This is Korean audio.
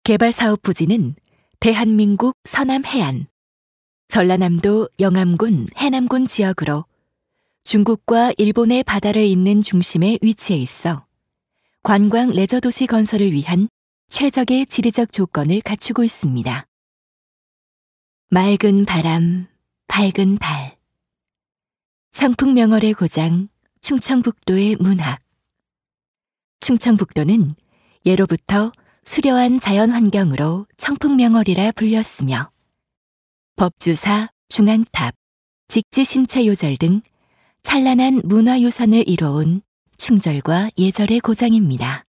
개발사업 부지는 대한민국 서남 해안, 전라남도 영암군 해남군 지역으로 중국과 일본의 바다를 잇는 중심에 위치해 있어 관광 레저 도시 건설을 위한 최적의 지리적 조건을 갖추고 있습니다. 맑은 바람, 밝은 달. 청풍명월의 고장, 충청북도의 문학. 충청북도는 예로부터 수려한 자연환경으로 청풍명월이라 불렸으며 법주사, 중앙탑, 직지심체요절 등 찬란한 문화유산을 이뤄온 충절과 예절의 고장입니다.